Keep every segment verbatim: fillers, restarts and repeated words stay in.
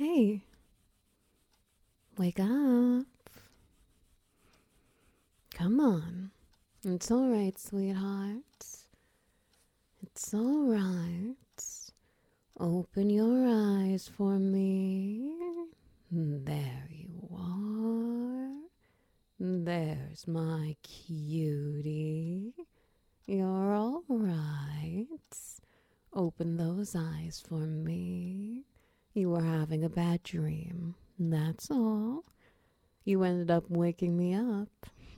Hey, wake up. Come on. It's all right, sweetheart. It's all right. Open your eyes for me. There you are. There's my cutie. You're all right. Open those eyes for me. You were having a bad dream. That's all. You ended up waking me up.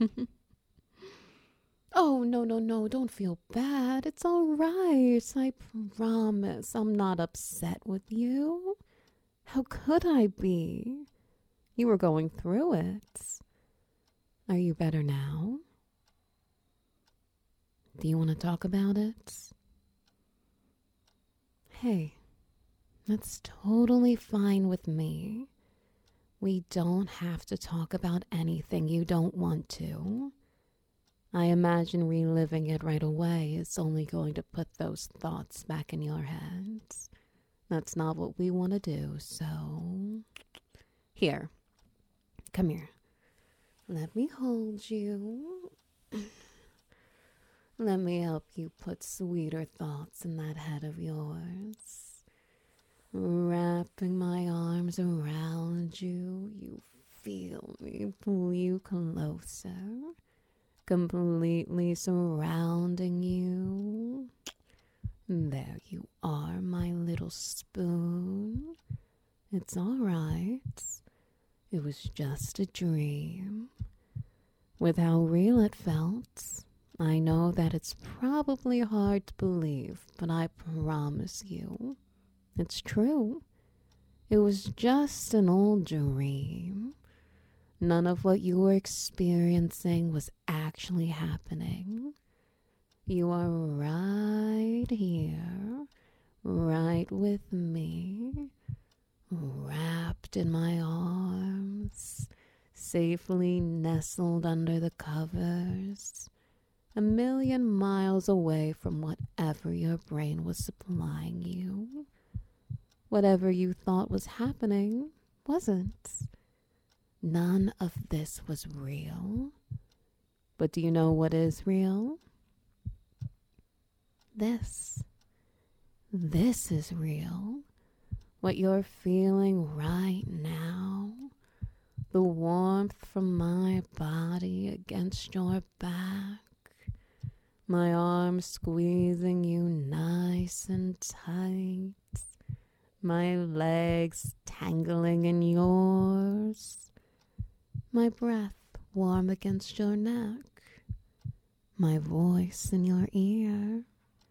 Oh, no, no, no, don't feel bad. It's all right. I promise I'm not upset with you. How could I be? You were going through it. Are you better now? Do you want to talk about it? Hey, that's totally fine with me. We don't have to talk about anything you don't want to. I imagine reliving it right away is only going to put those thoughts back in your head. That's not what we want to do, so... Here. Come here. Let me hold you. Let me help you put sweeter thoughts in that head of yours. Wrapping my arms around you, you feel me pull you closer. Completely surrounding you. There you are, my little spoon. It's all right. It was just a dream. With how real it felt, I know that it's probably hard to believe, but I promise you, it's true. It was just an old dream. None of what you were experiencing was actually happening. You are right here, right with me, wrapped in my arms, safely nestled under the covers, a million miles away from whatever your brain was supplying you. Whatever you thought was happening wasn't. None of this was real. But do you know what is real? This. This is real. What you're feeling right now. The warmth from my body against your back. My arms squeezing you nice and tight. My legs tangling in yours. My breath warm against your neck. My voice in your ear.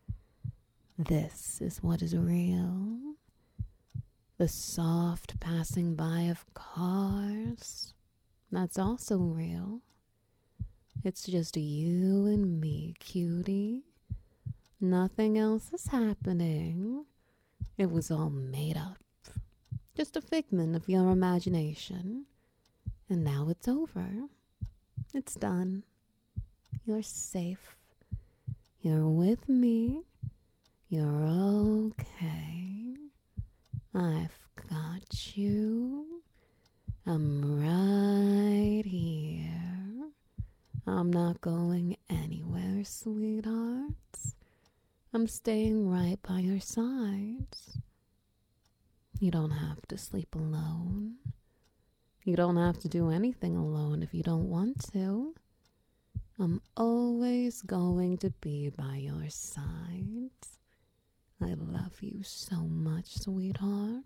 This is what is real. The soft passing by of cars. That's also real. It's just you and me, cutie. Nothing else is happening. It was all made up. Just a figment of your imagination. And now it's over. It's done. You're safe. You're with me. You're okay. I've got you. I'm right here. I'm not going anywhere, sweetheart. I'm staying right by your side. You don't have to sleep alone. You don't have to do anything alone if you don't want to. I'm always going to be by your side. I love you so much, sweetheart.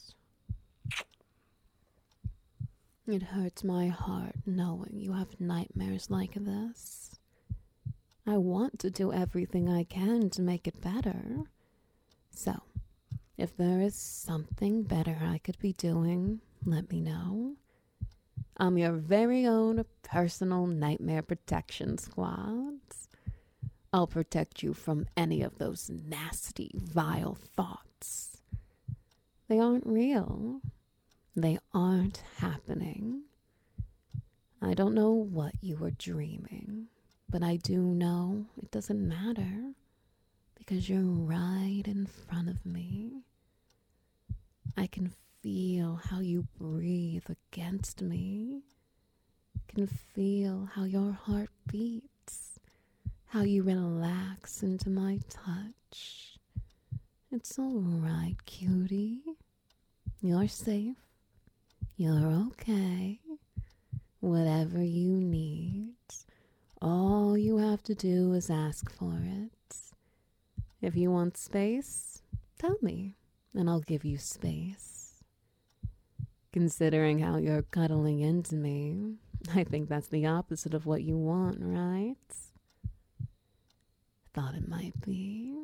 It hurts my heart knowing you have nightmares like this. I want to do everything I can to make it better. So, if there is something better I could be doing, let me know. I'm your very own personal nightmare protection squad. I'll protect you from any of those nasty, vile thoughts. They aren't real. They aren't happening. I don't know what you were dreaming, but I do know it doesn't matter because you're right in front of me. I can feel how you breathe against me. Can feel how your heart beats, how you relax into my touch. It's all right, cutie. You're safe. You're okay. Whatever you need, all you have to do is ask for it. If you want space, tell me, and I'll give you space. Considering how you're cuddling into me, I think that's the opposite of what you want, right? Thought it might be.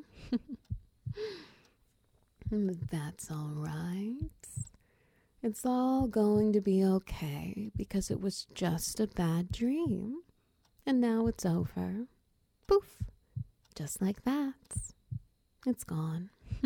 That's all right. It's all going to be okay because it was just a bad dream. And now it's over. Poof. Just like that. It's gone.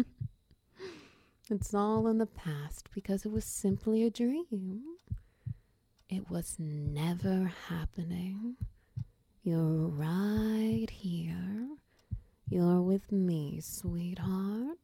It's all in the past because it was simply a dream. It was never happening. You're right here. You're with me, sweetheart.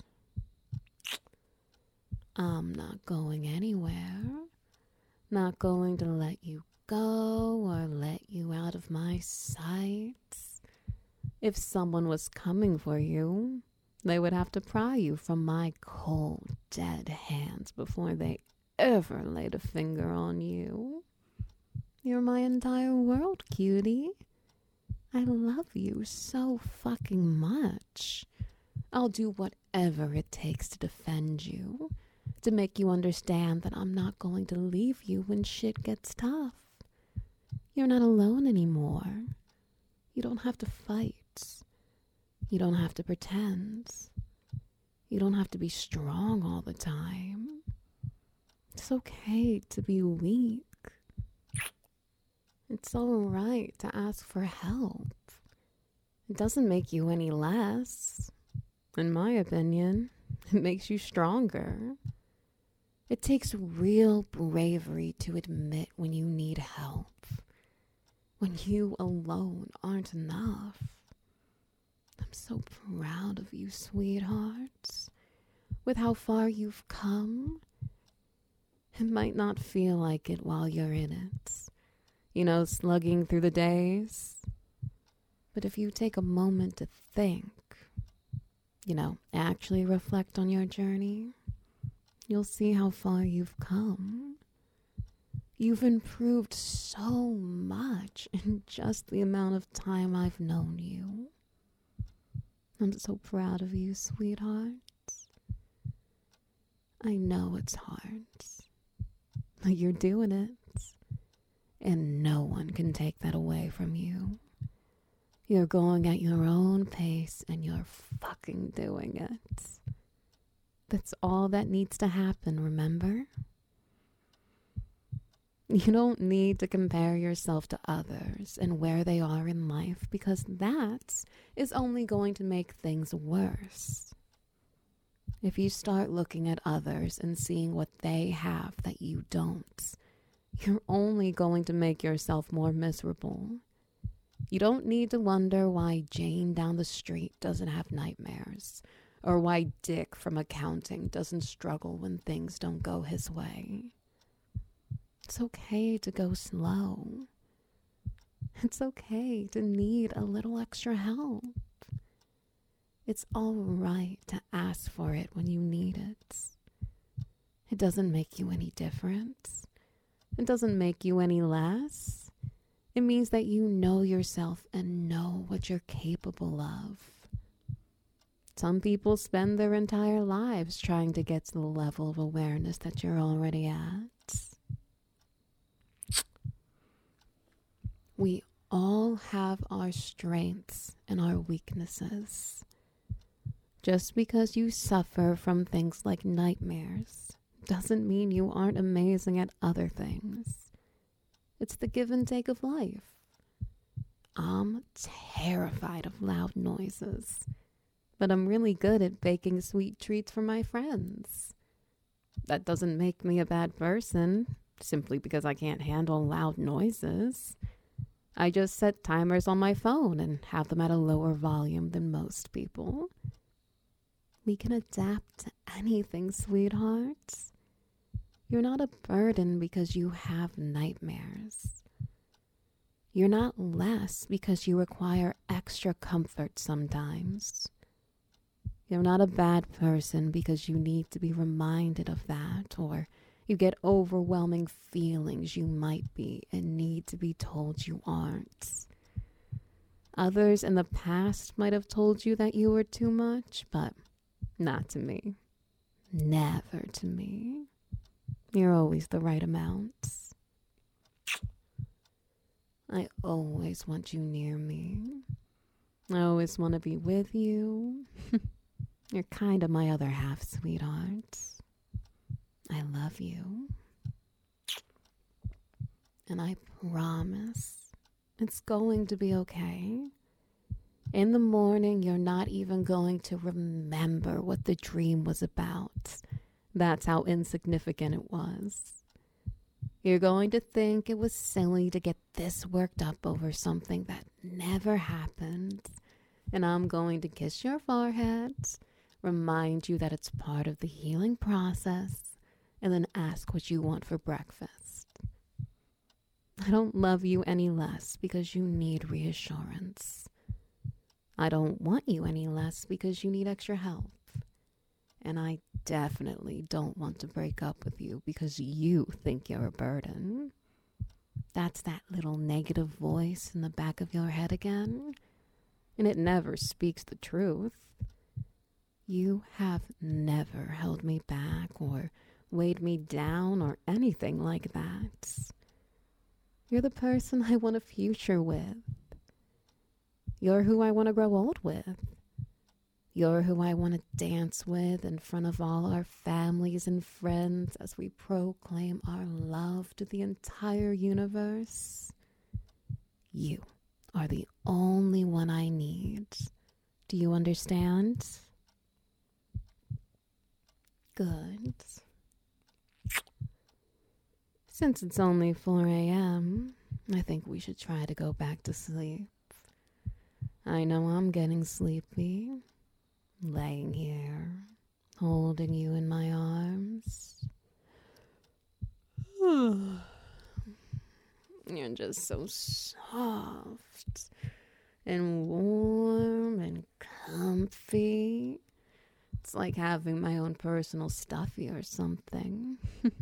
I'm not going anywhere. Not going to let you go or let you out of my sight. If someone was coming for you, they would have to pry you from my cold, dead hands before they ever laid a finger on you. You're my entire world, cutie. I love you so fucking much. I'll do whatever it takes to defend you, to make you understand that I'm not going to leave you when shit gets tough. You're not alone anymore. You don't have to fight. You don't have to pretend. You don't have to be strong all the time. It's okay to be weak. It's all right to ask for help. It doesn't make you any less. In my opinion, it makes you stronger. It takes real bravery to admit when you need help, when you alone aren't enough. I'm so proud of you, sweetheart, with how far you've come. It might not feel like it while you're in it, you know, slugging through the days. But if you take a moment to think, you know, actually reflect on your journey, you'll see how far you've come. You've improved so much in just the amount of time I've known you. I'm so proud of you, sweetheart. I know it's hard, but you're doing it, and no one can take that away from you. You're going at your own pace, and you're fucking doing it. That's all that needs to happen, remember? You don't need to compare yourself to others and where they are in life, because that is only going to make things worse. If you start looking at others and seeing what they have that you don't, you're only going to make yourself more miserable. You don't need to wonder why Jane down the street doesn't have nightmares, or why Dick from accounting doesn't struggle when things don't go his way. It's okay to go slow. It's okay to need a little extra help. It's all right to ask for it when you need it. It doesn't make you any different. It doesn't make you any less. It means that you know yourself and know what you're capable of. Some people spend their entire lives trying to get to the level of awareness that you're already at. We all have our strengths and our weaknesses. Just because you suffer from things like nightmares doesn't mean you aren't amazing at other things. It's the give and take of life. I'm terrified of loud noises, but I'm really good at baking sweet treats for my friends. That doesn't make me a bad person, simply because I can't handle loud noises. I just set timers on my phone and have them at a lower volume than most people. We can adapt to anything, sweethearts. You're not a burden because you have nightmares. You're not less because you require extra comfort sometimes. You're not a bad person because you need to be reminded of that, or you get overwhelming feelings you might be and need to be told you aren't. Others in the past might have told you that you were too much, but not to me. Never to me. You're always the right amount. I always want you near me. I always want to be with you. You're kind of my other half, sweetheart. I love you. And I promise it's going to be okay. In the morning, you're not even going to remember what the dream was about. That's how insignificant it was. You're going to think it was silly to get this worked up over something that never happened. And I'm going to kiss your forehead, remind you that it's part of the healing process, and then ask what you want for breakfast. I don't love you any less because you need reassurance. I don't want you any less because you need extra help. And I definitely don't want to break up with you because you think you're a burden. That's that little negative voice in the back of your head again. And it never speaks the truth. You have never held me back or weighed me down or anything like that. You're the person I want a future with. You're who I want to grow old with. You're who I want to dance with in front of all our families and friends as we proclaim our love to the entire universe. You are the only one I need. Do you understand? Good. Since it's only four a.m., I think we should try to go back to sleep. I know I'm getting sleepy. Laying here, holding you in my arms. You're just so soft and warm and comfy. It's like having my own personal stuffy or something.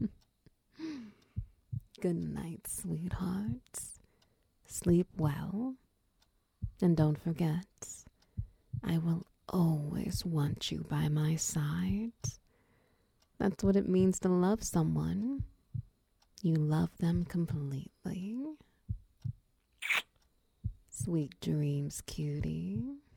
Good night, sweethearts. Sleep well. And don't forget, I will always want you by my side. That's what it means to love someone. You love them completely. Sweet dreams, cutie.